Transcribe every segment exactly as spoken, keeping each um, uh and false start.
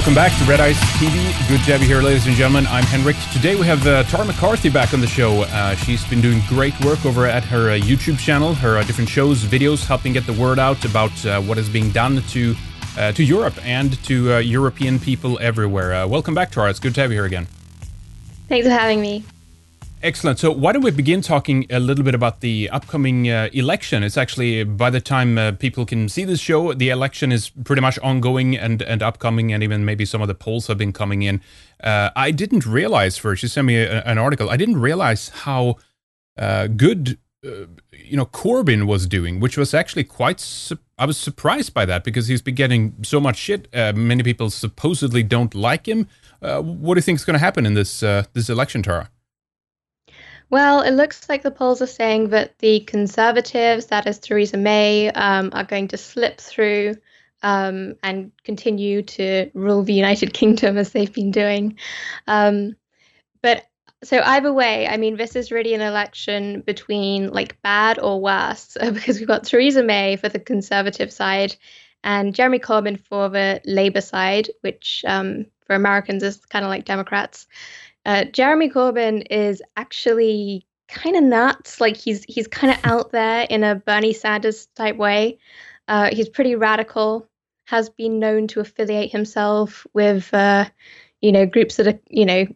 Welcome back to Red Ice T V. Good to have you here, ladies and gentlemen. I'm Henrik. Today we have uh, Tara McCarthy back on the show. Uh, she's been doing great work over at her uh, YouTube channel, her uh, different shows, videos, helping get the word out about uh, what is being done to uh, to Europe and to uh, European people everywhere. Uh, welcome back, Tara. It's good to have you here again. Thanks for having me. Excellent. So why don't we begin talking a little bit about the upcoming uh, election? It's actually, by the time uh, people can see this show, the election is pretty much ongoing and, and upcoming, and even maybe some of the polls have been coming in. Uh, I didn't realize first, you sent me a, an article, I didn't realize how uh, good, uh, you know, Corbyn was doing, which was actually quite, su- I was surprised by that because he's been getting so much shit. Uh, many people supposedly don't like him. Uh, what do you think is going to happen in this uh, this election, Tara? Well, it looks like the polls are saying that the Conservatives, that is Theresa May, um, are going to slip through um, and continue to rule the United Kingdom as they've been doing. Um, but so either way, I mean, this is really an election between like bad or worse because we've got Theresa May for the Conservative side and Jeremy Corbyn for the Labour side, which um, for Americans is kind of like Democrats. Uh, Jeremy Corbyn is actually kind of nuts. Like he's he's kind of out there in a Bernie Sanders type way. Uh, he's pretty radical. Has been known to affiliate himself with, uh, you know, groups that are, you know,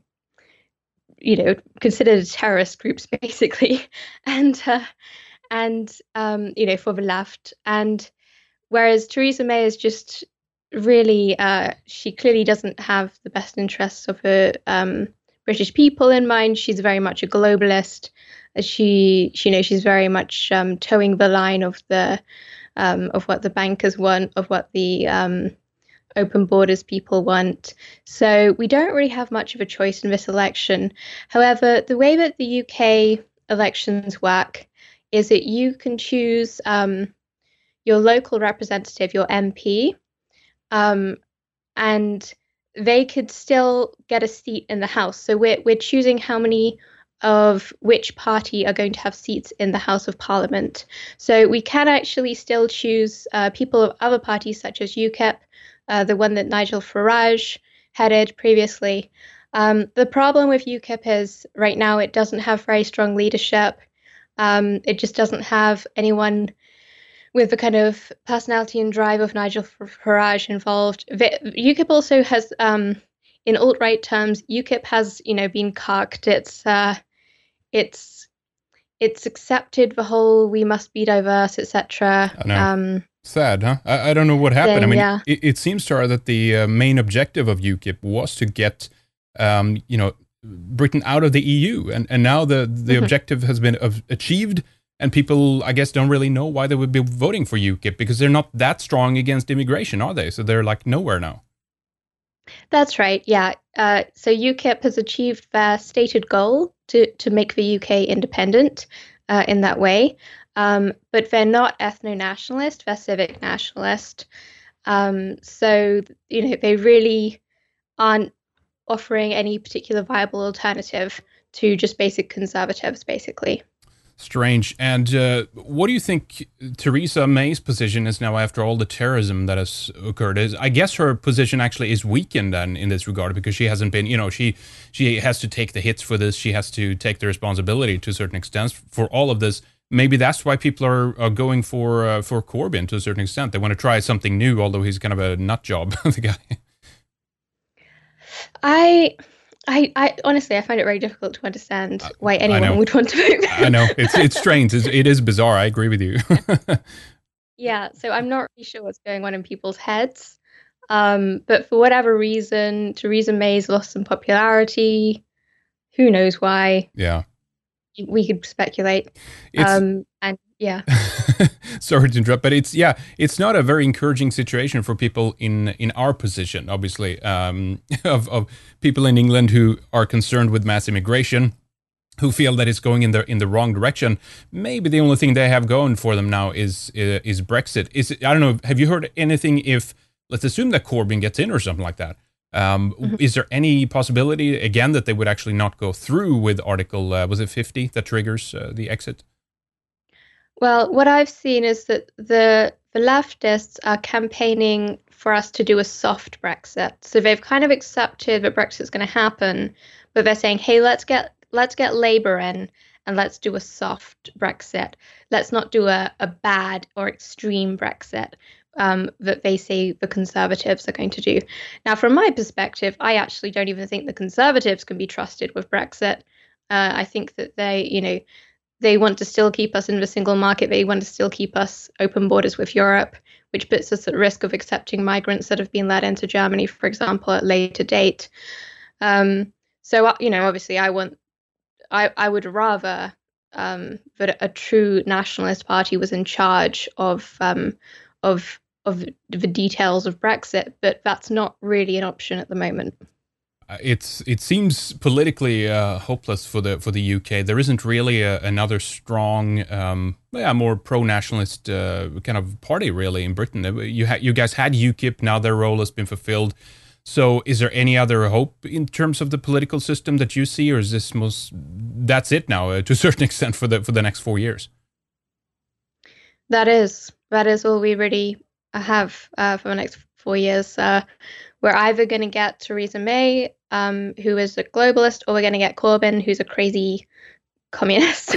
you know, considered terrorist groups basically, and uh, and um, you know, for the left. And whereas Theresa May is just really, uh, she clearly doesn't have the best interests of her. Um, British people in mind. She's very much a globalist. She, she you know, she's very much um, towing the line of the um, of what the bankers want, of what the um, open borders people want. So we don't really have much of a choice in this election. However, the way that the U K elections work is that you can choose um, your local representative, your M P, um, and they could still get a seat in the House. So we're we're choosing how many of which party are going to have seats in the House of Parliament. So we can actually still choose uh, people of other parties such as UKIP, uh, the one that Nigel Farage headed previously. Um, the problem with UKIP is right now it doesn't have very strong leadership. Um, it just doesn't have anyone with the kind of personality and drive of Nigel Farage involved. UKIP also has, um, in alt-right terms, UKIP has, you know, been cucked. It's, uh, it's, it's accepted the whole "we must be diverse," et cetera. Um, Sad, huh? I, I don't know what happened. Thing, I mean, yeah. it, it seems to her that the uh, main objective of UKIP was to get, um, you know, Britain out of the E U, and and now the the mm-hmm. objective has been of, achieved. And people, I guess, don't really know why they would be voting for UKIP because they're not that strong against immigration, are they? So they're like nowhere now. That's right. Yeah. Uh, so UKIP has achieved their stated goal to to make the U K independent uh, in that way, um, but they're not ethno-nationalist. They're civic nationalist. Um, so you know they really aren't offering any particular viable alternative to just basic conservatives, basically. Strange. And uh, what do you think Theresa May's position is now after all the terrorism that has occurred? Is I guess her position actually is weakened then in this regard because she hasn't been, you know, she she has to take the hits for this. She has to take the responsibility to a certain extent for all of this. Maybe that's why people are, are going for uh, for Corbyn to a certain extent. They want to try something new, although he's kind of a nut job, the guy. I... I, I honestly, I find it very difficult to understand why anyone would want to vote. I know it's it's strange. It's, it is bizarre. I agree with you. Yeah, so I'm not really sure what's going on in people's heads. Um, but for whatever reason, Theresa May's lost some popularity. Who knows why? Yeah, we could speculate. Um, and yeah. Sorry to interrupt, but it's yeah, it's not a very encouraging situation for people in in our position, obviously, um, of of people in England who are concerned with mass immigration, who feel that it's going in the in the wrong direction. Maybe the only thing they have going for them now is uh, is Brexit. Is it, I don't know. Have you heard anything? If let's assume that Corbyn gets in or something like that. Um, mm-hmm. Is there any possibility again that they would actually not go through with Article uh, was it fifty that triggers uh, the exit? Well, what I've seen is that the the leftists are campaigning for us to do a soft Brexit. So they've kind of accepted that Brexit's going to happen, but they're saying, hey, let's get let's get Labour in and let's do a soft Brexit. Let's not do a, a bad or extreme Brexit um, that they say the Conservatives are going to do. Now, from my perspective, I actually don't even think the Conservatives can be trusted with Brexit. Uh, I think that they, you know, they want to still keep us in the single market. They want to still keep us open borders with Europe, which puts us at risk of accepting migrants that have been led into Germany, for example, at a later date. Um, so, you know, obviously I want, I, I would rather um, that a true nationalist party was in charge of um, of of the details of Brexit, but that's not really an option at the moment. It's it seems politically uh, hopeless for the for the U K. There isn't really a, another strong, um, yeah, more pro-nationalist uh, kind of party really in Britain. You ha- you guys had UKIP, now their role has been fulfilled. So, is there any other hope in terms of the political system that you see, or is this most that's it now uh, to a certain extent for the for the next four years? That is that is all we really have uh, for the next four years. Uh, we're either going to get Theresa May, um, who is a globalist, or we're going to get Corbyn, who's a crazy communist.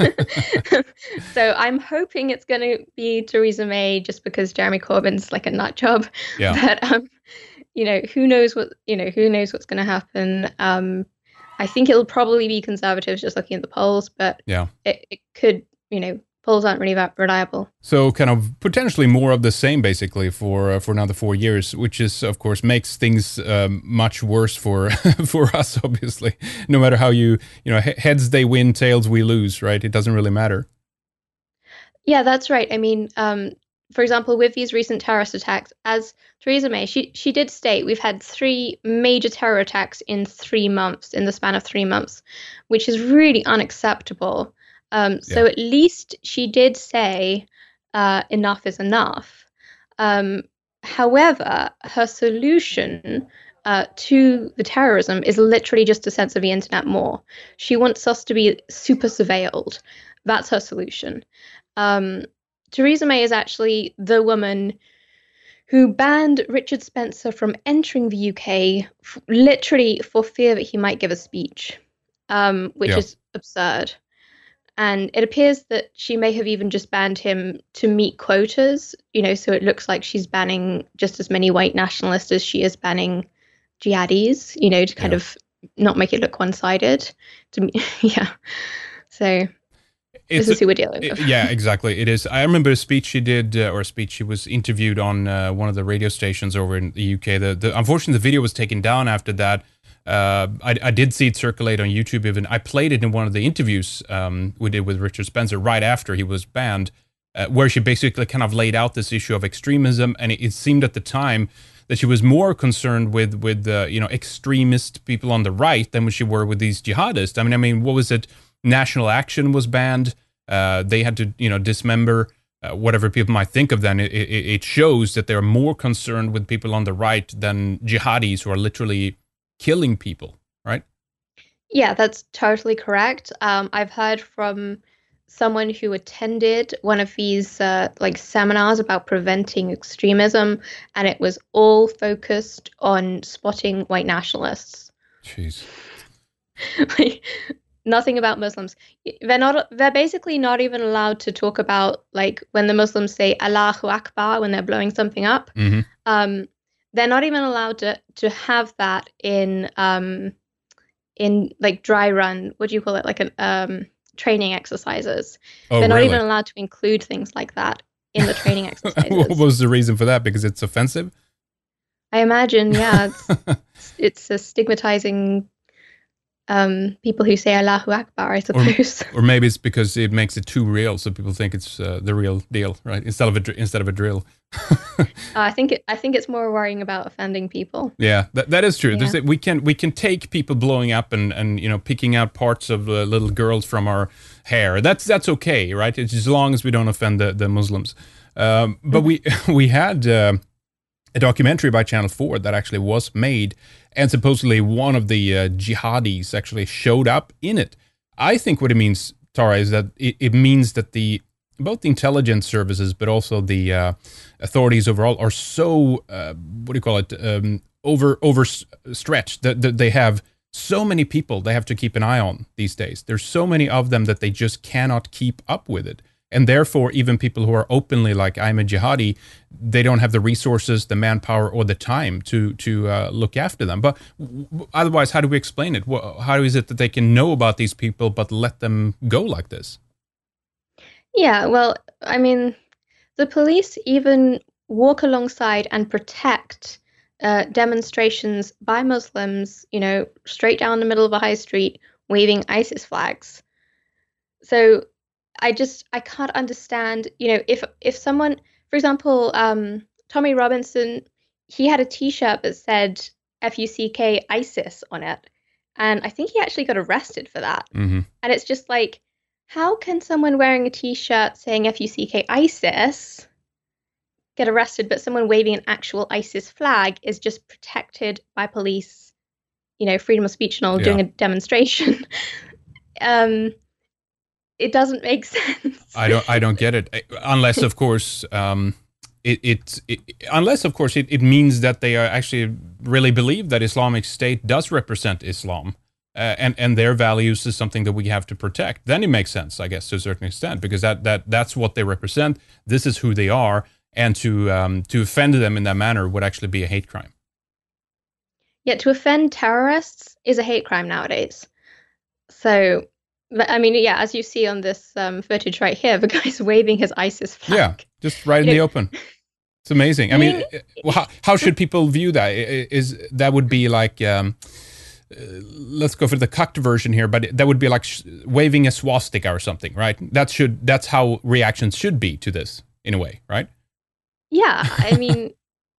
So I'm hoping it's going to be Theresa May, just because Jeremy Corbyn's like a nut job. Yeah. But um, you know, who knows what you know, who knows what's going to happen. Um, I think it'll probably be Conservatives, just looking at the polls, but yeah, it, it could, you know. Polls aren't really that reliable. So kind of potentially more of the same basically for uh, for another four years, which is of course makes things um, much worse for for us, obviously. No matter how you, you know, heads they win, tails we lose, right? It doesn't really matter. Yeah, that's right. I mean, um, for example, with these recent terrorist attacks, as Theresa May, she, she did state, we've had three major terror attacks in three months, in the span of three months, which is really unacceptable. Um, so yeah. At least she did say uh, enough is enough. Um, however, her solution uh, to the terrorism is literally just to censor the internet more. She wants us to be super surveilled. That's her solution. Um, Theresa May is actually the woman who banned Richard Spencer from entering the U K, f- literally for fear that he might give a speech, um, which yeah. is absurd. And it appears that she may have even just banned him to meet quotas, you know, so it looks like she's banning just as many white nationalists as she is banning jihadis, you know, to kind yeah. of not make it look one-sided. To, yeah. So it's this is who we're dealing with. Yeah, exactly. It is. I remember a speech she did, uh, or a speech she was interviewed on uh, one of the radio stations over in the U K. The, the Unfortunately, the video was taken down after that. Uh, I, I did see it circulate on YouTube even. I played it in one of the interviews um, we did with Richard Spencer right after he was banned, uh, where she basically kind of laid out this issue of extremism. And it, it seemed at the time that she was more concerned with, with uh, you know, extremist people on the right than she were with these jihadists. I mean, I mean, what was it? National Action was banned. Uh, they had to, you know, dismember uh, whatever people might think of them. It, it, it shows that they're more concerned with people on the right than jihadis who are literally killing people, right? Yeah, that's totally correct. Um, I've heard from someone who attended one of these uh, like seminars about preventing extremism, and it was all focused on spotting white nationalists. Jeez. Like, nothing about Muslims. They're not. They're basically not even allowed to talk about, like, when the Muslims say Allahu Akbar when they're blowing something up. Mm-hmm. Um, they're not even allowed to to have that in um in like dry run. What do you call it? Like an um training exercises. Oh, they're not really? even allowed to include things like that in the training exercises. What was the reason for that? Because it's offensive? I imagine, yeah. It's, it's a stigmatizing um, people who say Allahu Akbar, I suppose. Or, or maybe it's because it makes it too real, so people think it's uh, the real deal, right? Instead of a dr- instead of a drill. uh, I think it, I think it's more worrying about offending people. Yeah, that that is true. Yeah. There's, we can we can take people blowing up and, and you know picking out parts of uh, little girls from our hair. That's that's okay, right? It's as long as we don't offend the the Muslims. Um, but mm-hmm. we we had. Uh, a documentary by Channel four that actually was made, and supposedly one of the uh, jihadis actually showed up in it. I think what it means, Tara, is that it, it means that the both the intelligence services, but also the uh, authorities overall are so uh, what do you call it um, over overstretched that, that they have so many people they have to keep an eye on these days. There's so many of them that they just cannot keep up with it. And therefore, even people who are openly like, I'm a jihadi, they don't have the resources, the manpower, or the time to to uh, look after them. But w- otherwise, how do we explain it? How is it that they can know about these people but let them go like this? Yeah, well, I mean, the police even walk alongside and protect uh, demonstrations by Muslims, you know, straight down the middle of a high street, waving ISIS flags. So I just I can't understand, you know, if if someone, for example, um, Tommy Robinson, he had a T-shirt that said F U C K ISIS on it, and I think he actually got arrested for that. Mm-hmm. And it's just like, how can someone wearing a T-shirt saying F U C K ISIS get arrested, but someone waving an actual ISIS flag is just protected by police, you know, freedom of speech and all, yeah. doing a demonstration? um. It doesn't make sense. I don't. I don't get it. Unless, of course, um, it, it, it. Unless, of course, it, it means that they are actually really believe that Islamic State does represent Islam, uh, and and their values is something that we have to protect. Then it makes sense, I guess, to a certain extent, because that that that's what they represent. This is who they are, and to um, to offend them in that manner would actually be a hate crime. Yeah, to offend terrorists is a hate crime nowadays. So. But I mean, yeah, as you see on this um, footage right here, the guy's waving his ISIS flag. Yeah, just right you in know, the open. It's amazing. I mean, mean how, how should people view that? Is that would be like, um, uh, let's go for the cucked version here, but that would be like sh- waving a swastika or something, right? That should that's how reactions should be to this, in a way, right? Yeah, I mean,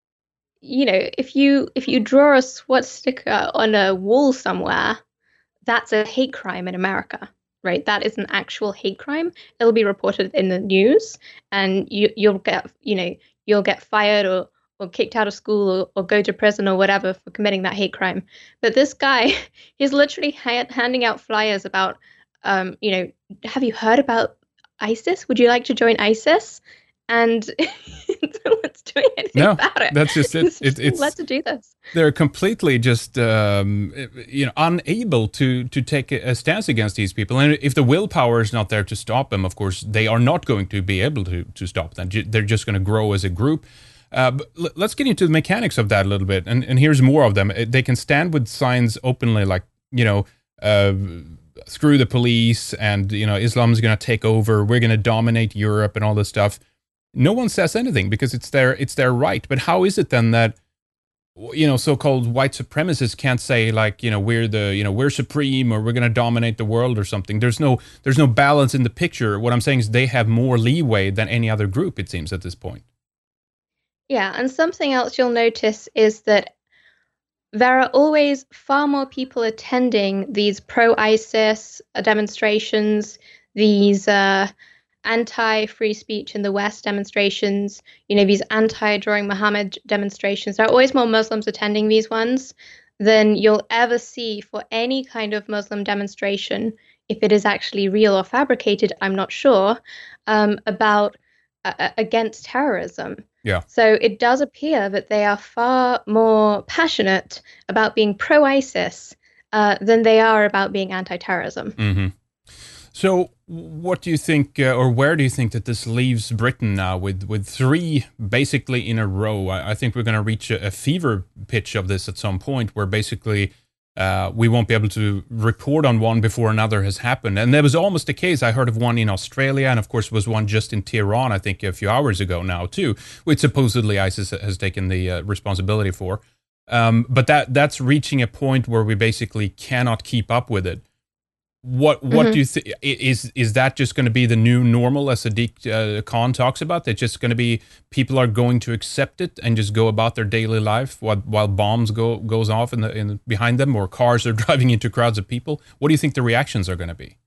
you know, if you if you draw a swastika on a wall somewhere, that's a hate crime in America. Right, that is an actual hate crime. It'll be reported in the news, and you, you'll get, you know, you'll get fired or, or kicked out of school or, or go to prison or whatever for committing that hate crime. But this guy, he's literally ha- handing out flyers about, um, you know, have you heard about ISIS? Would you like to join ISIS? And no one's doing anything no, about it. That's just it. It's it it's let's do this. They're completely just um, you know unable to to take a stance against these people, and if the willpower is not there to stop them, of course they are not going to be able to to stop them. They're just going to grow as a group. Uh, but let's get into the mechanics of that a little bit, and and here's more of them. They can stand with signs openly, like you know. Uh, screw the police, and you know Islam is going to take over. We're going to dominate Europe and all this stuff. No one says anything because it's their it's their right. But how is it then that you know so-called white supremacists can't say like you know we're the you know we're supreme or we're going to dominate the world or something? There's no there's no balance in the picture. What I'm saying is they have more leeway than any other group, it seems, at this point. Yeah, and something else you'll notice is that there are always far more people attending these pro-ISIS demonstrations, these uh, anti-free speech in the West demonstrations, you know, these anti-Drawing Muhammad demonstrations. There are always more Muslims attending these ones than you'll ever see for any kind of Muslim demonstration, if it is actually real or fabricated, I'm not sure, um, about uh, against terrorism. Yeah. So it does appear that they are far more passionate about being pro-ISIS uh, than they are about being anti-terrorism. Mm-hmm. So what do you think, uh, or where do you think that this leaves Britain now with, with three basically in a row? I, I think we're going to reach a, a fever pitch of this at some point where basically uh, we won't be able to report on one before another has happened. And there was almost a case, I heard of one in Australia, and of course was one just in Tehran, I think a few hours ago now too, which supposedly ISIS has taken the uh, responsibility for. Um, but that that's reaching a point where we basically cannot keep up with it. What what mm-hmm. do you think is is that just going to be the new normal, as Sadiq uh, Khan talks about? That just going to be people are going to accept it and just go about their daily life while while bombs go goes off in the in behind them, or cars are driving into crowds of people? What do you think the reactions are going to be?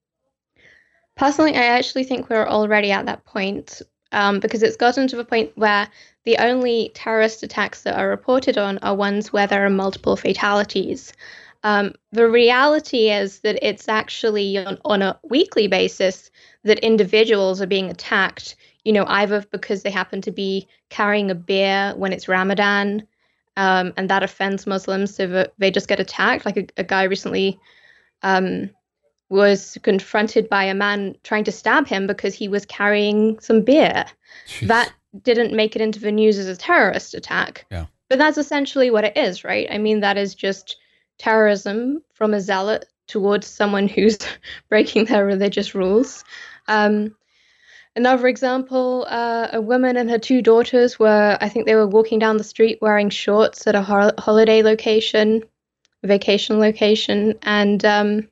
Personally, I actually think we're already at that point um, because it's gotten to the point where the only terrorist attacks that are reported on are ones where there are multiple fatalities. Um, the reality is that it's actually on, on a weekly basis that individuals are being attacked, you know, either because they happen to be carrying a beer when it's Ramadan, um, and that offends Muslims, so that they just get attacked. Like a, a guy recently um, was confronted by a man trying to stab him because he was carrying some beer. Jeez. That didn't make it into the news as a terrorist attack. Yeah. But that's essentially what it is, right? I mean, that is just terrorism from a zealot towards someone who's breaking their religious rules. Um, another example, uh, a woman and her two daughters were, I think they were walking down the street wearing shorts at a ho- holiday location, vacation location, and um,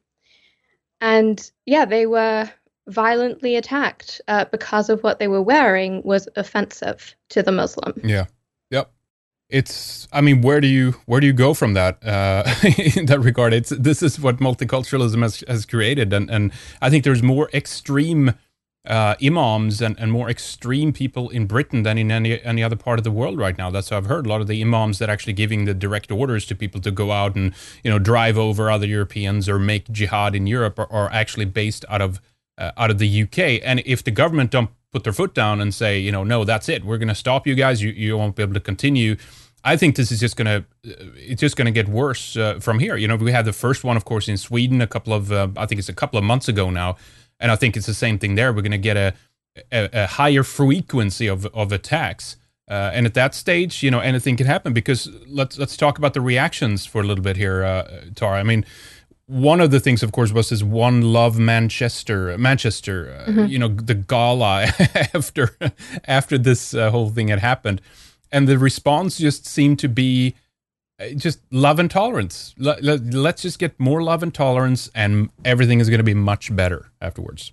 and yeah, they were violently attacked uh, because of what they were wearing was offensive to the Muslim. Yeah. Yep. It's, I mean, where do you, where do you go from that, uh, in that regard? It's, this is what multiculturalism has, has created. And, and I think there's more extreme, uh, imams and, and more extreme people in Britain than in any, any other part of the world right now. That's what I've heard. A lot of the imams that are actually giving the direct orders to people to go out and, you know, drive over other Europeans or make jihad in Europe are, are actually based out of, uh, out of the U K. And if the government don't put their foot down and say, you know, no, that's it, we're going to stop you guys, you, you won't be able to continue, I think this is just going to, it's just going to get worse uh, from here. You know, we had the first one, of course, in Sweden a couple of, uh, I think it's a couple of months ago now, and I think it's the same thing there. We're going to get a, a, a higher frequency of, of attacks. Uh, and at that stage, you know, anything can happen, because let's, let's talk about the reactions for a little bit here, uh, Tara. I mean, one of the things, of course, was this One Love Manchester, Manchester, uh, mm-hmm. you know, the gala after after this uh, whole thing had happened. And the response just seemed to be just love and tolerance. Let, let, let's just get more love and tolerance, and everything is going to be much better afterwards.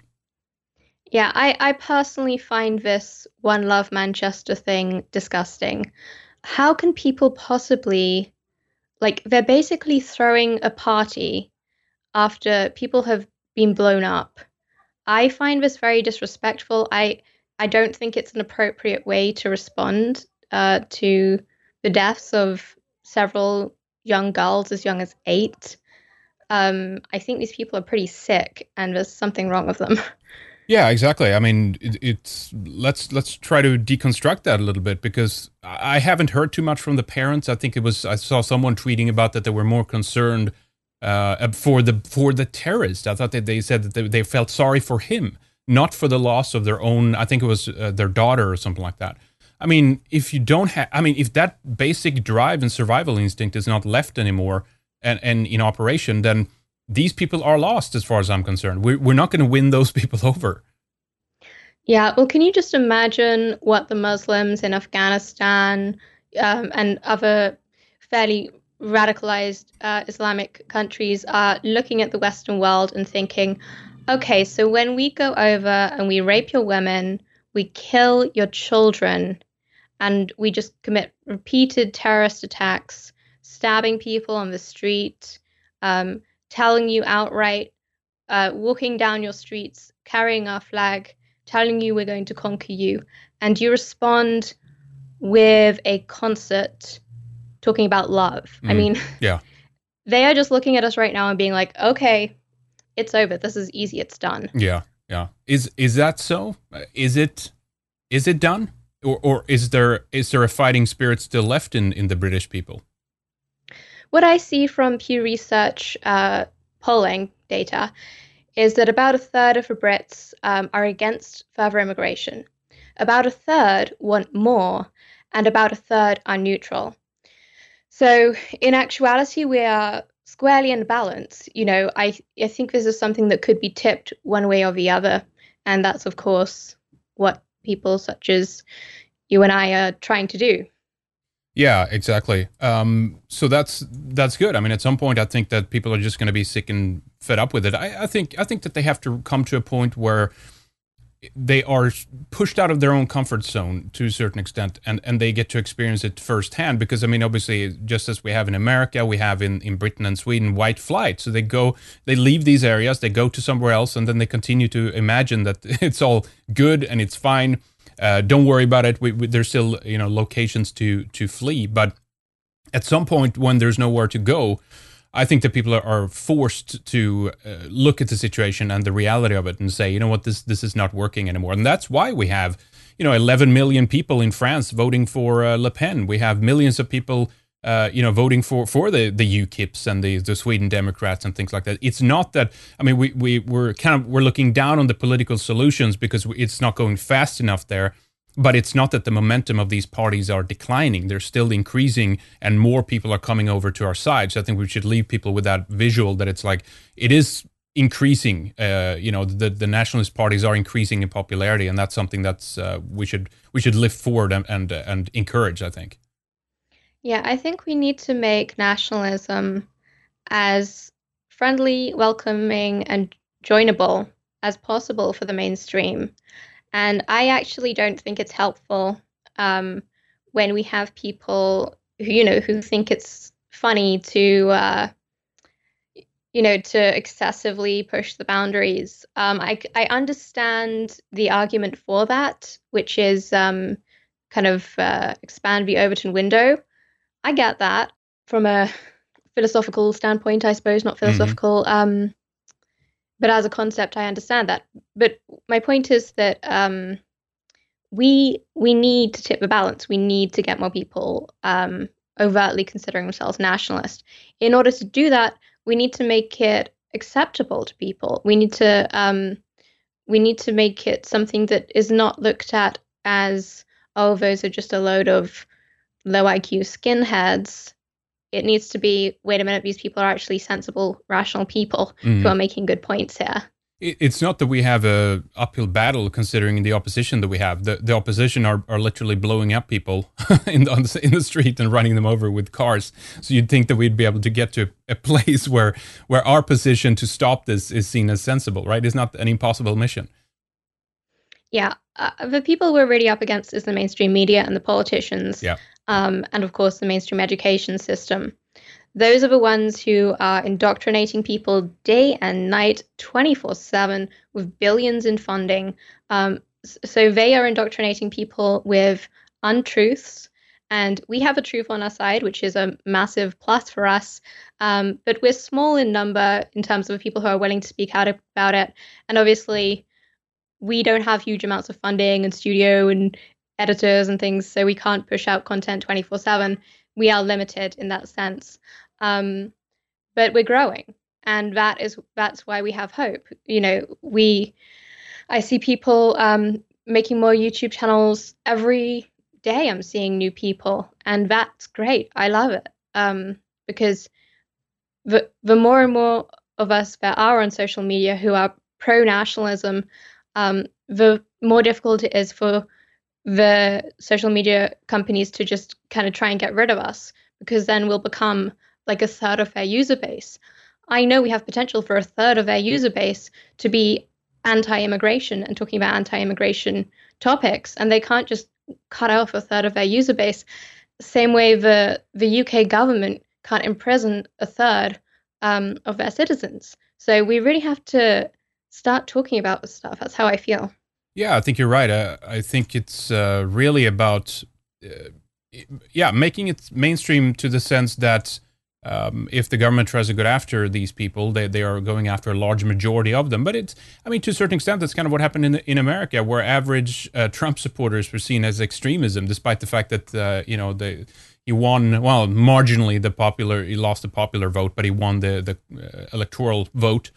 Yeah, I, I personally find this One Love Manchester thing disgusting. How can people possibly, like, they're basically throwing a party after people have been blown up. I find this very disrespectful. I I don't think it's an appropriate way to respond uh, to the deaths of several young girls as young as eight. Um, I think these people are pretty sick, and there's something wrong with them. Yeah, exactly. I mean, it, it's let's let's try to deconstruct that a little bit, because I haven't heard too much from the parents. I think it was I saw someone tweeting about that they were more concerned uh, for the for the terrorist. I thought that they said that they, they felt sorry for him, not for the loss of their own. I think it was uh, their daughter or something like that. I mean, if you don't have, I mean, if that basic drive and survival instinct is not left anymore and and in operation, then these people are lost as far as I'm concerned. We're, we're not going to win those people over. Yeah, well, can you just imagine what the Muslims in Afghanistan um, and other fairly radicalized uh, Islamic countries are looking at the Western world and thinking, okay, so when we go over and we rape your women, we kill your children, and we just commit repeated terrorist attacks, stabbing people on the street, um, telling you outright, uh, walking down your streets, carrying our flag, telling you we're going to conquer you, and you respond with a concert talking about love. Mm, I mean, yeah, they are just looking at us right now and being like, okay, it's over. This is easy. It's done. Yeah, yeah. Is is that so? Is it is it done? Or or is there is there a fighting spirit still left in, in the British people? What I see from Pew Research uh, polling data is that about a third of the Brits um, are against further immigration. About a third want more, and about a third are neutral. So in actuality, we are squarely in balance. You know, I, I think this is something that could be tipped one way or the other. And that's, of course, what people such as you and I are trying to do. Yeah, exactly. Um, so that's that's good. I mean, at some point, I think that people are just going to be sick and fed up with it. I, I think I think that they have to come to a point where they are pushed out of their own comfort zone to a certain extent, and, and they get to experience it firsthand. Because I mean, obviously, just as we have in America, we have in, in Britain and Sweden white flight. So they go, they leave these areas, they go to somewhere else, and then they continue to imagine that it's all good and it's fine. Uh, don't worry about it. We, we, there's still, you know, locations to to flee, but at some point when there's nowhere to go, I think that people are, are forced to uh, look at the situation and the reality of it and say, you know what, this this is not working anymore. And that's why we have, you know, eleven million people in France voting for uh, Le Pen. We have millions of people, uh, you know, voting for, for the, the UKIPs and the, the Sweden Democrats and things like that. It's not that, I mean, we, we, we're kind of, we're looking down on the political solutions because it's not going fast enough there. But it's not that the momentum of these parties are declining. They're still increasing and more people are coming over to our side. So I think we should leave people with that visual that it's like, it is increasing, uh, you know, the, the nationalist parties are increasing in popularity. And that's something that's, uh, we should we should lift forward and, and, and encourage, I think. Yeah, I think we need to make nationalism as friendly, welcoming, and joinable as possible for the mainstream. And I actually don't think it's helpful um, when we have people who, you know, who think it's funny to, uh, you know, to excessively push the boundaries. Um, I, I understand the argument for that, which is um, kind of uh, expand the Overton window. I get that from a philosophical standpoint, I suppose, not philosophical. Mm-hmm. Um, But as a concept, I understand that. But my point is that um, we we need to tip the balance. We need to get more people um, overtly considering themselves nationalist. In order to do that, we need to make it acceptable to people. We need to um, we need to make it something that is not looked at as, oh, those are just a load of low I Q skinheads. It needs to be, wait a minute, these people are actually sensible, rational people mm. who are making good points here. It's not that we have a uphill battle considering the opposition that we have. The the opposition are, are literally blowing up people in, the, on the, in the street and running them over with cars. So you'd think that we'd be able to get to a place where, where our position to stop this is seen as sensible, right? It's not an impossible mission. Yeah. Uh, the people we're really up against is the mainstream media and the politicians. Yeah. Um, and of course, the mainstream education system. Those are the ones who are indoctrinating people day and night, twenty-four seven, with billions in funding. Um, so they are indoctrinating people with untruths. And we have a truth on our side, which is a massive plus for us. Um, but we're small in number in terms of people who are willing to speak out about it. And obviously, we don't have huge amounts of funding and studio and editors and things, so we can't push out content twenty-four seven. We are limited in that sense. Um, but we're growing, and that is that's why we have hope. You know, we I see people um, making more YouTube channels every day. I'm seeing new people, and that's great. I love it um, because the the more and more of us there are on social media who are pro-nationalism, um, the more difficult it is for the social media companies to just kind of try and get rid of us, because then we'll become like a third of their user base. I know we have potential for a third of their user base to be anti-immigration and talking about anti-immigration topics, and they can't just cut off a third of their user base. Same way the the U K government can't imprison a third um, of their citizens. So we really have to start talking about this stuff. That's how I feel. Yeah, I think you're right. Uh, I think it's uh, really about, uh, yeah, making it mainstream to the sense that um, if the government tries to go after these people, they, they are going after a large majority of them. But it's, I mean, to a certain extent, that's kind of what happened in in America, where average uh, Trump supporters were seen as extremism, despite the fact that, uh, you know, they, he won, well, marginally the popular, he lost the popular vote, but he won the, the uh, electoral vote.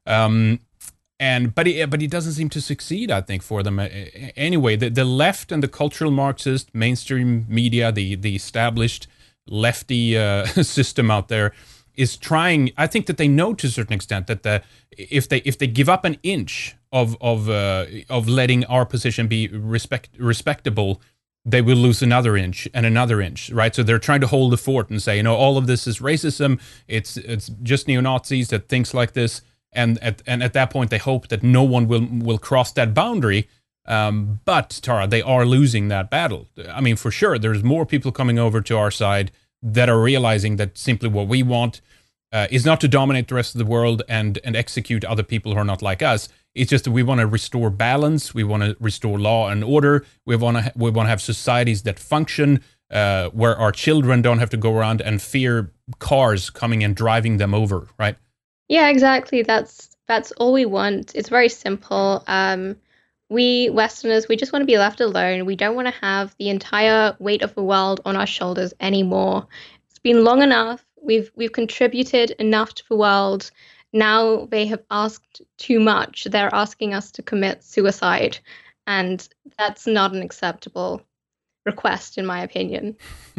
Um And but he but he doesn't seem to succeed, I think, for them anyway. The the left and the cultural Marxist mainstream media, the the established lefty uh, system out there, is trying. I think that they know to a certain extent that the if they if they give up an inch of of uh, of letting our position be respect respectable, they will lose another inch and another inch, right? So they're trying to hold the fort and say, you know, all of this is racism. It's it's just neo-Nazis that thinks like this. And at and at that point, they hope that no one will will cross that boundary. Um, but, Tara, they are losing that battle. I mean, for sure, there's more people coming over to our side that are realizing that simply what we want uh, is not to dominate the rest of the world and, and execute other people who are not like us. It's just that we want to restore balance. We want to restore law and order. We want to we want to have societies that function uh, where our children don't have to go around and fear cars coming and driving them over, right? Yeah, exactly. That's that's all we want. It's very simple. Um, we Westerners, we just want to be left alone. We don't want to have the entire weight of the world on our shoulders anymore. It's been long enough. We've we've contributed enough to the world. Now they have asked too much. They're asking us to commit suicide, and that's not an acceptable request, in my opinion.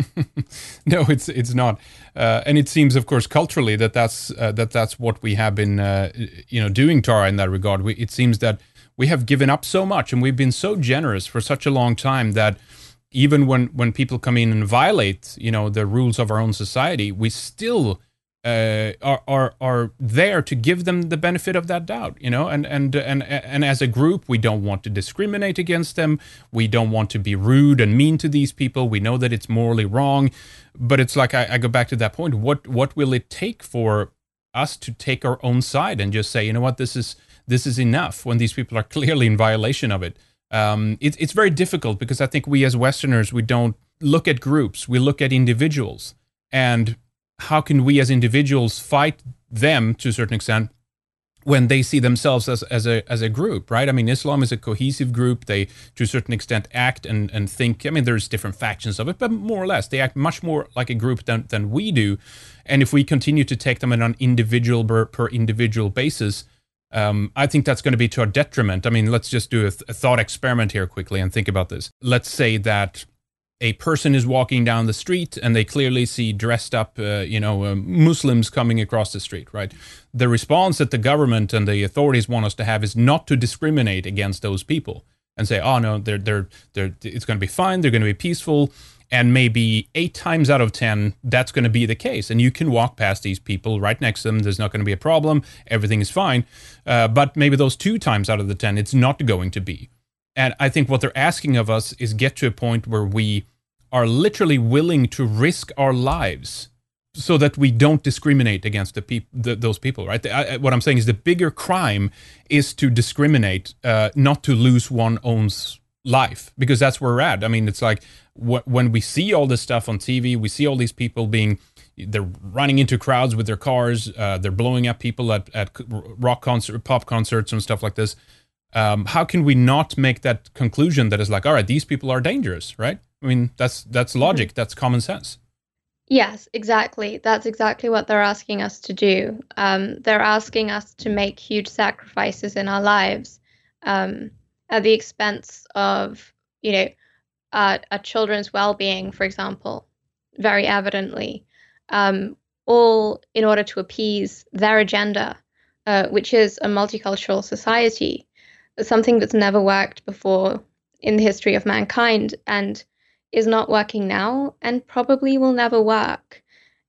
No, it's it's not, uh, and it seems, of course, culturally that that's uh, that that's what we have been, uh, you know, doing, Tara, in that regard. We, it seems that we have given up so much, and we've been so generous for such a long time that even when when people come in and violate, you know, the rules of our own society, we still uh, are are are there to give them the benefit of that doubt, you know, and and and and as a group, we don't want to discriminate against them. We don't want to be rude and mean to these people. We know that it's morally wrong, but it's like I, I go back to that point. What what will it take for us to take our own side and just say, you know what, this is this is enough when these people are clearly in violation of it? Um, it it's very difficult because I think we as Westerners, we don't look at groups, we look at individuals, and how can we as individuals fight them to a certain extent when they see themselves as, as a as a group, right? I mean, Islam is a cohesive group. They, to a certain extent, act and, and think. I mean, there's different factions of it, but more or less, they act much more like a group than, than we do. And if we continue to take them on an individual per, per individual basis, um, I think that's going to be to our detriment. I mean, let's just do a, th- a thought experiment here quickly and think about this. Let's say that a person is walking down the street and they clearly see dressed up, uh, you know, uh, Muslims coming across the street, right? The response that the government and the authorities want us to have is not to discriminate against those people and say, oh no, they're, they're, they're, it's going to be fine, they're going to be peaceful. And maybe eight times out of ten, that's going to be the case. And you can walk past these people right next to them. There's not going to be a problem. Everything is fine. Uh, but maybe those two times out of the ten, it's not going to be. And I think what they're asking of us is get to a point where we are literally willing to risk our lives so that we don't discriminate against the peop- the, those people, right? I, what I'm saying is the bigger crime is to discriminate, uh, not to lose one's own life, because that's where we're at. I mean, it's like wh- when we see all this stuff on T V, we see all these people being, they're running into crowds with their cars, uh, they're blowing up people at, at rock concert, pop concerts and stuff like this. Um, how can we not make that conclusion that is like, all right, these people are dangerous, right? I mean, that's that's logic, that's common sense. Yes, exactly. That's exactly what they're asking us to do. Um, they're asking us to make huge sacrifices in our lives um, at the expense of, you know, uh, our children's well-being, for example, very evidently, um, all in order to appease their agenda, uh, which is a multicultural society, something that's never worked before in the history of mankind and is not working now and probably will never work.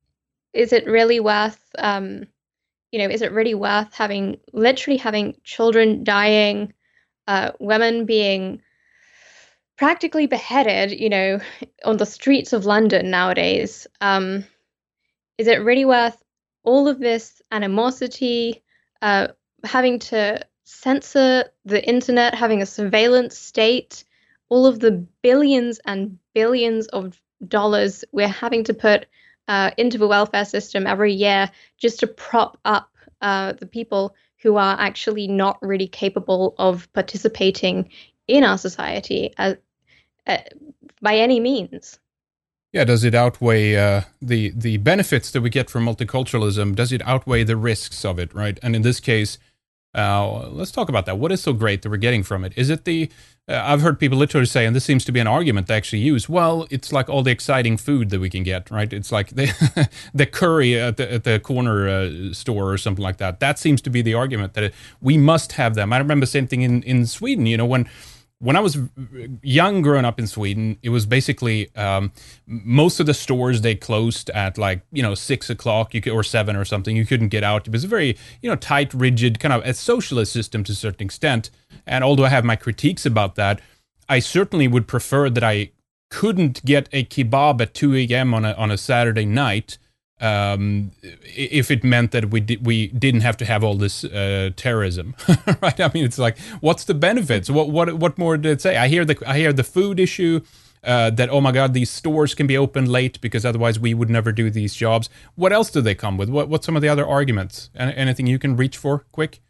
Is it really worth, um, you know, is it really worth having, literally having children dying, uh, women being practically beheaded, you know, on the streets of London nowadays? Um, is it really worth all of this animosity, uh, having to censor the internet, having a surveillance state, all of the billions and billions of dollars we're having to put uh, into the welfare system every year just to prop up uh, the people who are actually not really capable of participating in our society uh, uh, by any means. Yeah, does it outweigh uh, the the benefits that we get from multiculturalism? Does it outweigh the risks of it, right? And in this case, Uh, let's talk about that. What is so great that we're getting from it? Is it the, uh, I've heard people literally say, and this seems to be an argument they actually use, well, it's like all the exciting food that we can get, right? It's like the, the curry at the, at the corner uh, store or something like that. That seems to be the argument, that it, we must have them. I remember the same thing in, in Sweden, you know, when When I was young, growing up in Sweden, it was basically um, most of the stores, they closed at like, you know, six o'clock you could, or seven or something. You couldn't get out. It was a very, you know, tight, rigid, kind of a socialist system to a certain extent. And although I have my critiques about that, I certainly would prefer that I couldn't get a kebab at two a.m. on a on a Saturday night, Um, if it meant that we di- we didn't have to have all this uh, terrorism, right? I mean, it's like, what's the benefits? What what what more did it say? I hear the I hear the food issue. Uh, that, oh my God, these stores can be open late because otherwise we would never do these jobs. What else do they come with? What What's some of the other arguments? An- anything you can reach for quick?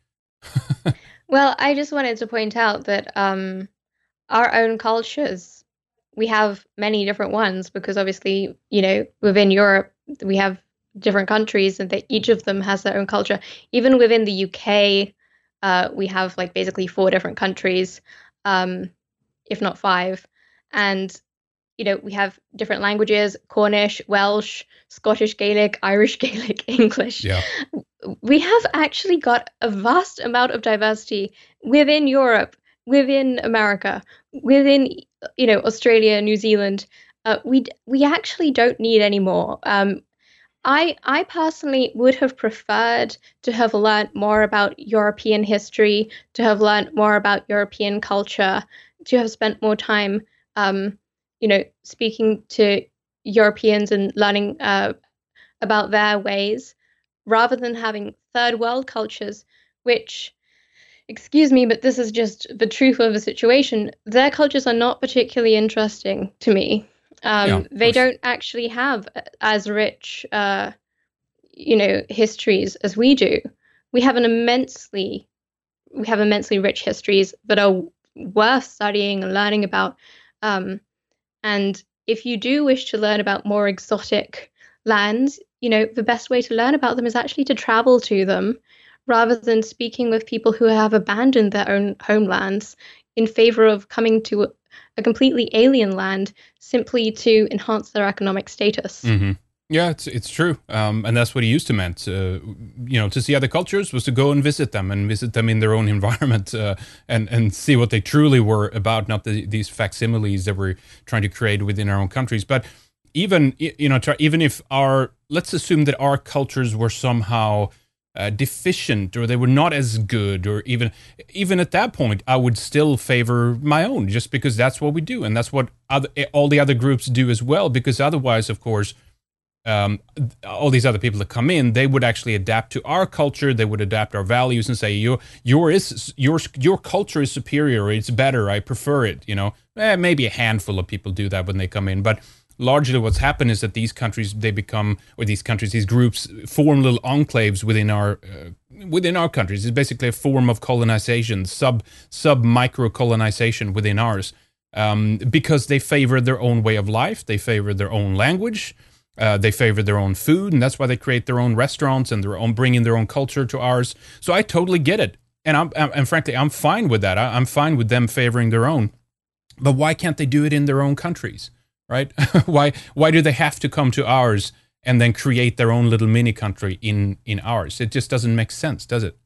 Well, I just wanted to point out that um, our own cultures, we have many different ones because obviously, you know, within Europe, we have different countries and that each of them has their own culture. Even within the U K, uh, we have like basically four different countries, um, if not five. And, you know, we have different languages: Cornish, Welsh, Scottish Gaelic, Irish Gaelic, English. Yeah. We have actually got a vast amount of diversity within Europe, within America, within, you know, Australia, New Zealand. Uh, we we actually don't need any more. Um, I I personally would have preferred to have learned more about European history, to have learned more about European culture, to have spent more time, um, you know, speaking to Europeans and learning uh, about their ways, rather than having third world cultures, which, excuse me, but this is just the truth of the situation. Their cultures are not particularly interesting to me. Um, Yeah, they don't actually have as rich, uh, you know, histories as we do. We have an immensely, we have immensely rich histories that are worth studying and learning about. Um, and if you do wish to learn about more exotic lands, you know, the best way to learn about them is actually to travel to them rather than speaking with people who have abandoned their own homelands in favor of coming to a, a completely alien land simply to enhance their economic status. Mm-hmm. Yeah, it's it's true, um, and that's what he used to meant. Uh, you know, to see other cultures was to go and visit them and visit them in their own environment, uh, and and see what they truly were about, not the, these facsimiles that we're trying to create within our own countries. But even you know, try, even if our let's assume that our cultures were somehow uh, deficient or they were not as good, or even even at that point, I would still favor my own, just because that's what we do, and that's what other, all the other groups do as well. Because otherwise, of course. Um, all these other people that come in, they would actually adapt to our culture. They would adapt our values and say, your your is your your culture is superior. It's better. I prefer it. You know, eh, maybe a handful of people do that when they come in, but largely what's happened is that these countries they become, or these countries, these groups form little enclaves within our uh, within our countries. It's basically a form of colonization, sub sub micro colonization within ours, um, because they favor their own way of life. They favor their own language. Uh, they favor their own food, and that's why they create their own restaurants and their own, bringing their own culture to ours. So I totally get it, and I'm, I'm and frankly, I'm fine with that. I, I'm fine with them favoring their own. But why can't they do it in their own countries, right? why why do they have to come to ours and then create their own little mini country in in ours? It just doesn't make sense, does it?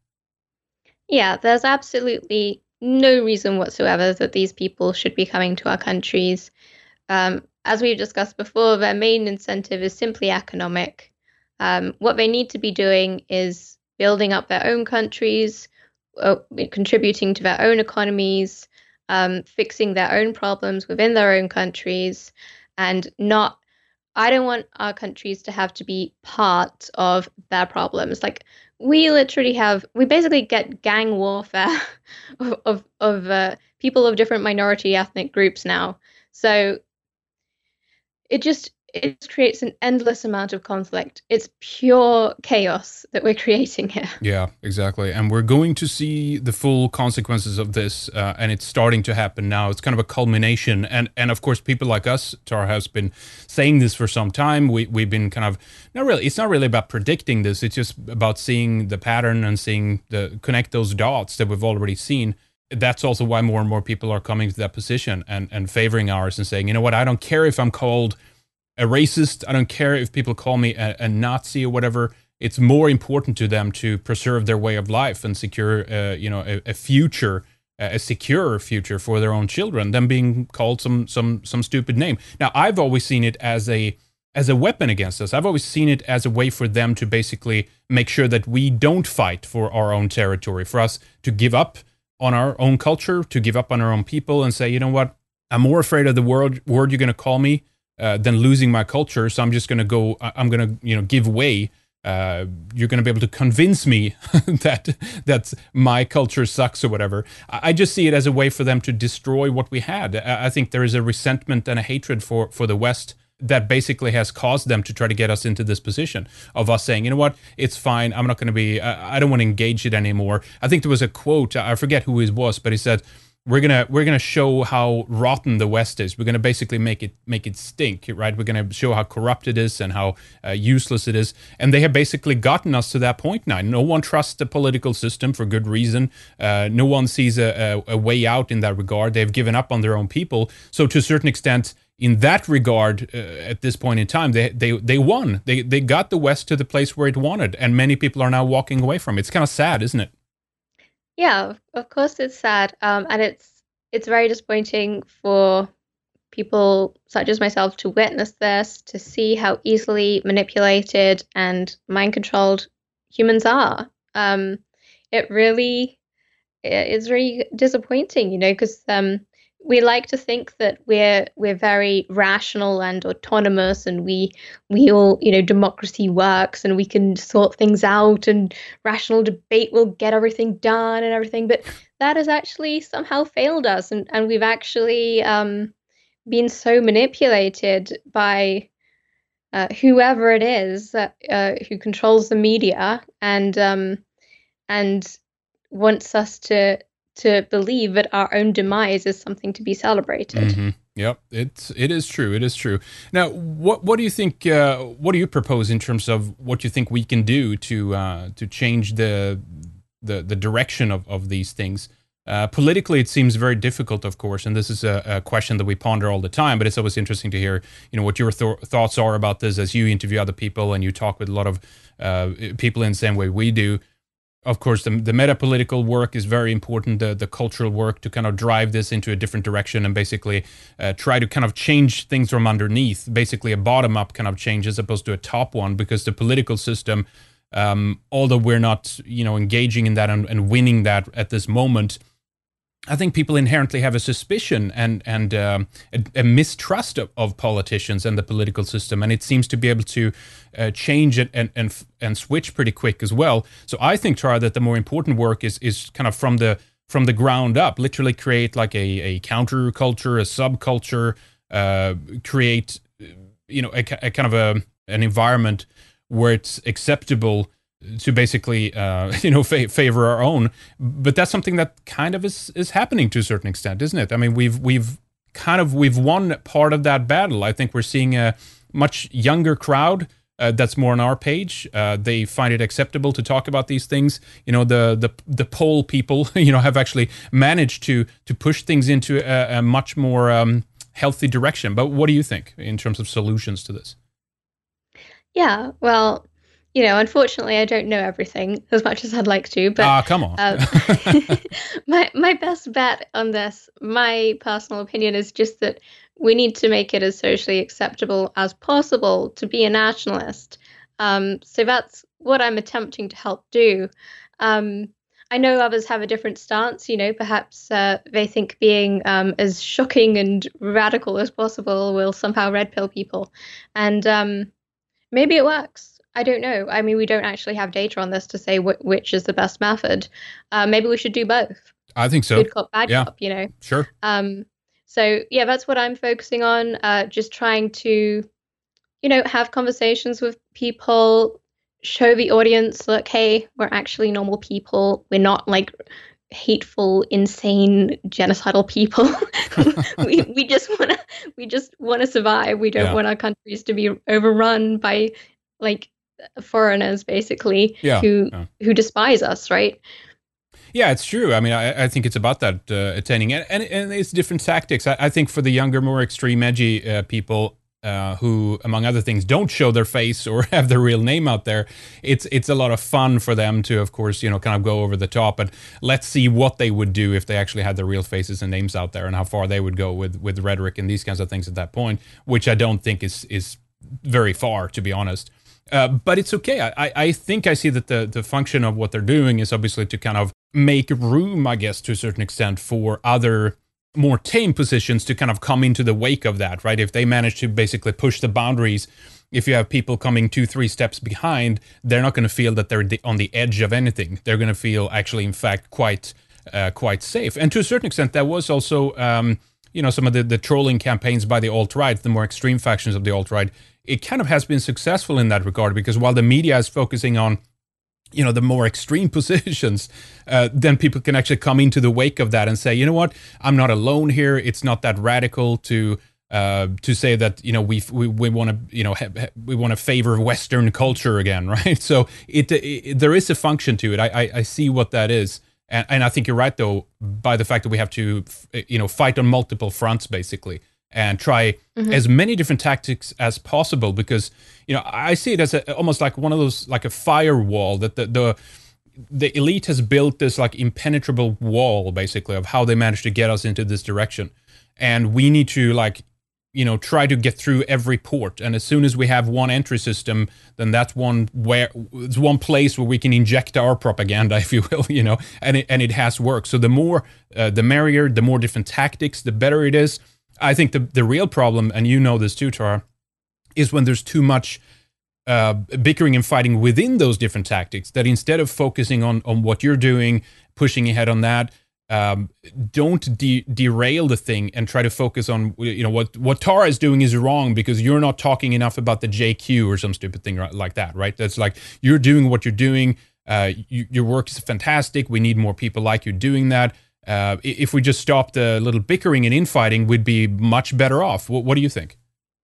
Yeah, there's absolutely no reason whatsoever that these people should be coming to our countries. Um, as we've discussed before, their main incentive is simply economic. Um, what they need to be doing is building up their own countries, uh, contributing to their own economies, um, fixing their own problems within their own countries, and not, I don't want our countries to have to be part of their problems. Like, we literally have, we basically get gang warfare of, of, of uh, people of different minority ethnic groups now. So it just it just creates an endless amount of conflict. It's pure chaos that we're creating here. Yeah, exactly. And we're going to see the full consequences of this, uh, and it's starting to happen now. It's kind of a culmination. And and of course, people like us, Tara, has been saying this for some time. We, we've been kind of, not really, it's not really about predicting this. It's just about seeing the pattern and seeing the, connect those dots that we've already seen. That's also why more and more people are coming to that position and, and favoring ours and saying, you know what, I don't care if I'm called a racist. I don't care if people call me a, a Nazi or whatever. It's more important to them to preserve their way of life and secure, uh, you know, a, a future, a secure future for their own children than being called some some some stupid name. Now, I've always seen it as a as a weapon against us. I've always seen it as a way for them to basically make sure that we don't fight for our own territory, for us to give up on our own culture, to give up on our own people and say, you know what, I'm more afraid of the word, word you're going to call me uh, than losing my culture. So I'm just going to go, I'm going to, you know, give way uh, you're going to be able to convince me that that my culture sucks or whatever. I, I just see it as a way for them to destroy what we had. I, I think there is a resentment and a hatred for for the West that basically has caused them to try to get us into this position of us saying, you know what, it's fine. I'm not going to be, I, I don't want to engage it anymore. I think there was a quote, I forget who it was, but he said, we're going to, we're going to show how rotten the West is. We're going to basically make it, make it stink, right? We're going to show how corrupt it is and how uh, useless it is. And they have basically gotten us to that point now. No one trusts the political system for good reason. Uh, no one sees a, a, a way out in that regard. They've given up on their own people. So to a certain extent, in that regard, uh, at this point in time, they they they won. They they got the West to the place where it wanted, and many people are now walking away from it. It's kind of sad, isn't it? Yeah, of- of course it's sad, um, and it's it's very disappointing for people such as myself to witness this, to see how easily manipulated and mind controlled humans are. Um, it really i- it's really disappointing, you know, because um, we like to think that we're we're very rational and autonomous, and we we all, you know, democracy works, and we can sort things out, and rational debate will get everything done and everything. But that has actually somehow failed us, and and we've actually um, been so manipulated by uh, whoever it is uh, uh, who controls the media and um, and wants us to to believe that our own demise is something to be celebrated. Mm-hmm. Yep, it's it is true. It is true. Now, what what do you think? Uh, what do you propose in terms of what you think we can do to uh, to change the the the direction of of these things? Uh, politically, it seems very difficult, of course, and this is a, a question that we ponder all the time. But it's always interesting to hear, you know, what your th- thoughts are about this as you interview other people and you talk with a lot of uh, people in the same way we do. Of course, the, the meta-political work is very important, the, the cultural work to kind of drive this into a different direction and basically uh, try to kind of change things from underneath, basically a bottom-up kind of change as opposed to a top one, because the political system, um, although we're not, you know, engaging in that and, and winning that at this moment, I think people inherently have a suspicion and and um, a, a mistrust of, of politicians and the political system, and it seems to be able to uh, change it and and and switch pretty quick as well. So I think, Tara, that the more important work is is kind of from the from the ground up, literally create like a a counter culture, a subculture, uh, create you know a, a kind of a an environment where it's acceptable to basically, uh, you know, fa- favor our own, but that's something that kind of is is happening to a certain extent, isn't it? I mean, we've we've kind of we've won part of that battle. I think we're seeing a much younger crowd uh, that's more on our page. Uh, they find it acceptable to talk about these things. You know, the the the poll people, you know, have actually managed to to push things into a, a much more um, healthy direction. But what do you think in terms of solutions to this? Yeah, well, you know, unfortunately, I don't know everything as much as I'd like to, but Ah, come on. uh, my my best bet on this, my personal opinion, is just that we need to make it as socially acceptable as possible to be a nationalist. Um, so that's what I'm attempting to help do. Um, I know others have a different stance. You know, perhaps uh, they think being um, as shocking and radical as possible will somehow red pill people, and um, maybe it works. I don't know. I mean, we don't actually have data on this to say wh- which is the best method. Uh, maybe we should do both. I think so. Good cop, bad Yeah. cop, you know. Sure. Um, so yeah, that's what I'm focusing on. Uh, just trying to, you know, have conversations with people, show the audience, look, hey, we're actually normal people. We're not like hateful, insane, genocidal people. we we just wanna we just wanna survive. We don't Yeah. want our countries to be overrun by like foreigners, basically, Yeah, who yeah. who despise us, right? Yeah, it's true. I mean, I, I think it's about that uh, attaining, and, and and it's different tactics. I, I think for the younger, more extreme, edgy uh, people uh, who, among other things, don't show their face or have their real name out there, it's it's a lot of fun for them to, of course, you know, kind of go over the top. But let's see what they would do if they actually had their real faces and names out there, and how far they would go with with rhetoric and these kinds of things at that point, which I don't think is is very far, to be honest. Uh, but it's okay. I, I think I see that the, the function of what they're doing is obviously to kind of make room, I guess, to a certain extent for other more tame positions to kind of come into the wake of that, right? If they manage to basically push the boundaries if you have people coming two, three steps behind, they're not going to feel that they're the, on the edge of anything. They're going to feel actually, in fact, quite uh, quite safe. And to a certain extent, that was also, um, you know, some of the, the trolling campaigns by the alt-right, the more extreme factions of the alt-right. It kind of has been successful in that regard, because while the media is focusing on, you know, the more extreme positions, uh, then people can actually come into the wake of that and say, you know what, I'm not alone here. It's not that radical to uh, to say that, you know, we we, we want to, you know, ha, ha, we want to favor Western culture again, right? So it, it there is a function to it. I I, I see what that is. And, and I think you're right, though, by the fact that we have to, you know, fight on multiple fronts, basically, and try mm-hmm. as many different tactics as possible. Because, you know, I see it as a, almost like one of those, like a firewall that the, the the elite has built, this like impenetrable wall, basically, of how they managed to get us into this direction. And we need to, like, you know, try to get through every port. And as soon as we have one entry system, then that's one where it's one place where we can inject our propaganda, if you will, you know, and it, and it has worked. So the more, uh, the merrier, the more different tactics, the better it is. I think the the real problem, and you know this too, Tara, is when there's too much uh, bickering and fighting within those different tactics, that instead of focusing on, on what you're doing, pushing ahead on that, Um, don't de- derail the thing and try to focus on, you know, what, what Tara is doing is wrong because you're not talking enough about the J Q or some stupid thing like that, right? That's like, you're doing what you're doing. Uh, you, your work is fantastic. We need more people like you doing that. Uh, if we just stopped the little bickering and infighting, we'd be much better off. What, what do you think?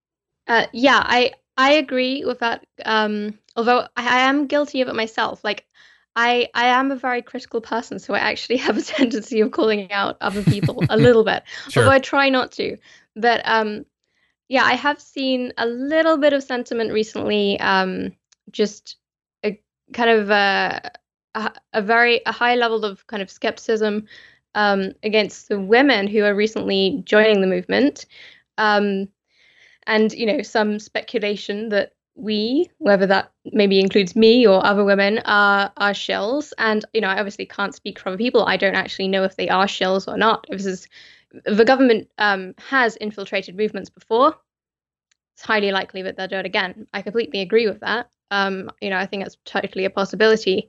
Uh, yeah, I, I agree with that. Um, although I, I am guilty of it myself. Like, I, I am a very critical person, so I actually have a tendency of calling out other people a little bit, sure. although I try not to. But um, yeah, I have seen a little bit of sentiment recently, um, just a kind of a, a, a very a high level of kind of skepticism um, against the women who are recently joining the movement, um, and you know, some speculation that we, whether that maybe includes me or other women, are are shills. And you know, I obviously can't speak for other people. I don't actually know if they are shills or not. If this is, the government um, has infiltrated movements before, it's highly likely that they'll do it again. I completely agree with that. Um, you know, I think that's totally a possibility.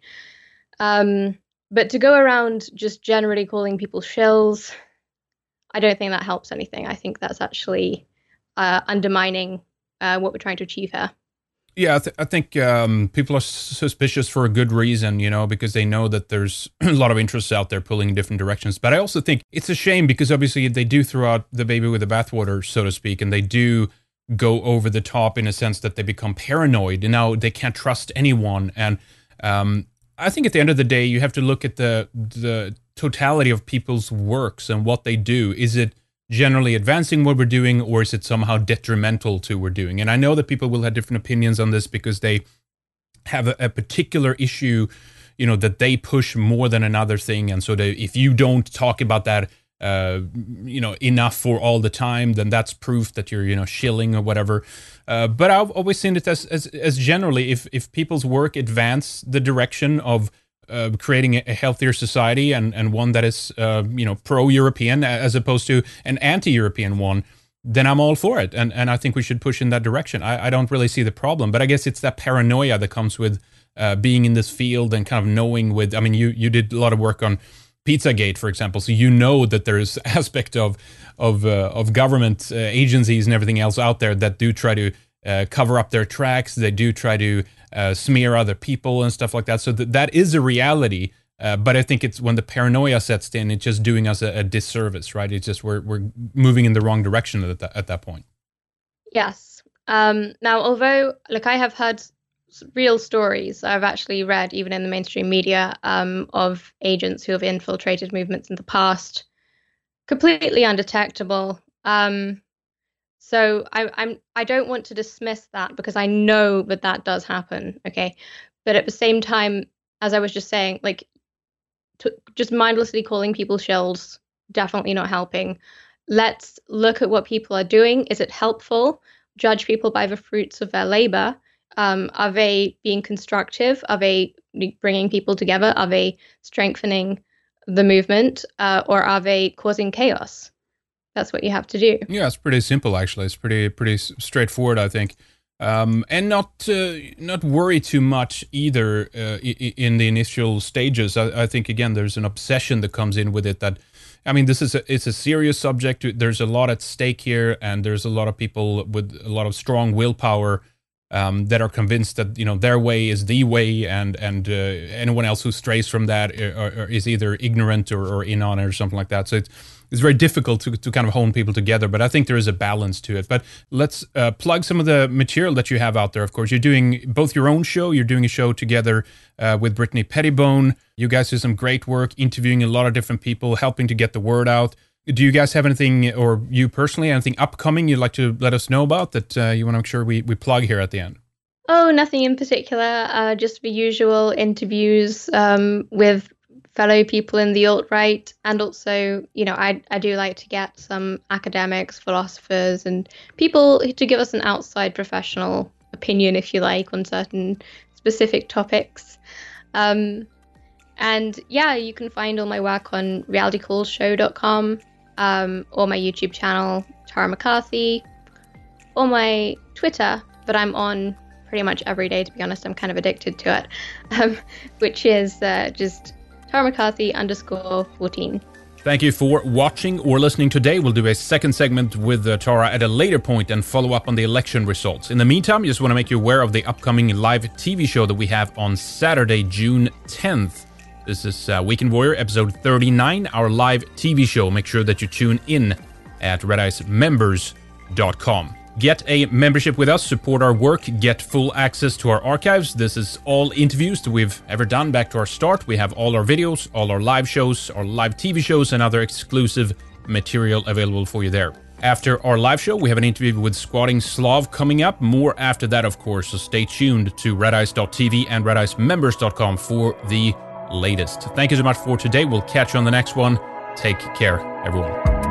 Um, but to go around just generally calling people shills, I don't think that helps anything. I think that's actually uh, undermining uh, what we're trying to achieve here. Yeah, I, th- I think um, people are suspicious for a good reason, you know, because they know that there's a lot of interests out there pulling in different directions. But I also think it's a shame because obviously they do throw out the baby with the bathwater, so to speak, and they do go over the top in a sense that they become paranoid and now they can't trust anyone. And um, I think at the end of the day, you have to look at the the totality of people's works and what they do. Is it generally advancing what we're doing, or is it somehow detrimental to what we're doing? And I know that people will have different opinions on this because they have a, a particular issue, you know, that they push more than another thing. And so they, if you don't talk about that, uh, you know, enough for all the time, then that's proof that you're, you know, shilling or whatever. Uh, but I've always seen it as, as, as generally, if, if people's work advance the direction of Uh, creating a healthier society and, and one that is, uh, you know, pro-European as opposed to an anti-European one, then I'm all for it. And and I think we should push in that direction. I, I don't really see the problem, but I guess it's that paranoia that comes with uh, being in this field and kind of knowing with, I mean, you, you did a lot of work on Pizzagate, for example, so you know that there's aspect of, of, uh, of government uh, agencies and everything else out there that do try to uh, cover up their tracks. They do try to Uh, smear other people and stuff like that. So th- that is a reality. Uh, but I think it's when the paranoia sets in, it's just doing us a, a disservice, right? It's just we're we're moving in the wrong direction at that at that point. Yes. Um, now, although like I have heard real stories, I've actually read even in the mainstream media um, of agents who have infiltrated movements in the past, completely undetectable. Um, So I, I'm I don't want to dismiss that because I know that that does happen, okay? But at the same time, as I was just saying, like to, just mindlessly calling people shills, definitely not helping. Let's look at what people are doing. Is it helpful? Judge people by the fruits of their labor. Um, are they being constructive? Are they bringing people together? Are they strengthening the movement? Uh, or are they causing chaos? That's what you have to do. Yeah, it's pretty simple, actually. It's pretty pretty straightforward, I think. Um, and not uh, not worry too much either uh, in the initial stages. I, I think, again, there's an obsession that comes in with it that, I mean, this is a, it's a serious subject. There's a lot at stake here, and there's a lot of people with a lot of strong willpower um, that are convinced that, you know, their way is the way, and and uh, anyone else who strays from that or, or is either ignorant or, or in on it or something like that. So it's it's very difficult to to kind of hone people together, but I think there is a balance to it. But let's uh, plug some of the material that you have out there. Of course, you're doing both your own show, you're doing a show together uh, with Brittany Pettibone. You guys do some great work interviewing a lot of different people, helping to get the word out. Do you guys have anything, or you personally, anything upcoming you'd like to let us know about that uh, you want to make sure we, we plug here at the end? Oh, nothing in particular, uh, just the usual interviews um, with fellow people in the alt-right, and also, you know, I I do like to get some academics, philosophers, and people to give us an outside professional opinion, if you like, on certain specific topics. Um, and yeah, you can find all my work on reality calls show dot com, um, or my YouTube channel, Tara McCarthy, or my Twitter, that I'm on pretty much every day, to be honest. I'm kind of addicted to it, um, which is uh, just Tara McCarthy underscore fourteen. Thank you for watching or listening today. We'll do a second segment with uh, Tara at a later point and follow up on the election results. In the meantime, I just want to make you aware of the upcoming live T V show that we have on Saturday, June tenth. This is uh, Weekend Warrior, episode thirty-nine, our live T V show. Make sure that you tune in at red ice members dot com. Get a membership with us, support our work, get full access to our archives. This is all interviews that we've ever done back to our start. We have all our videos, all our live shows, our live T V shows, and other exclusive material available for you there. After our live show, we have an interview with Squatting Slav coming up. More after that, of course, so stay tuned to red ice dot t v and red ice members dot com for the latest. Thank you so much for today. We'll catch you on the next one. Take care, everyone.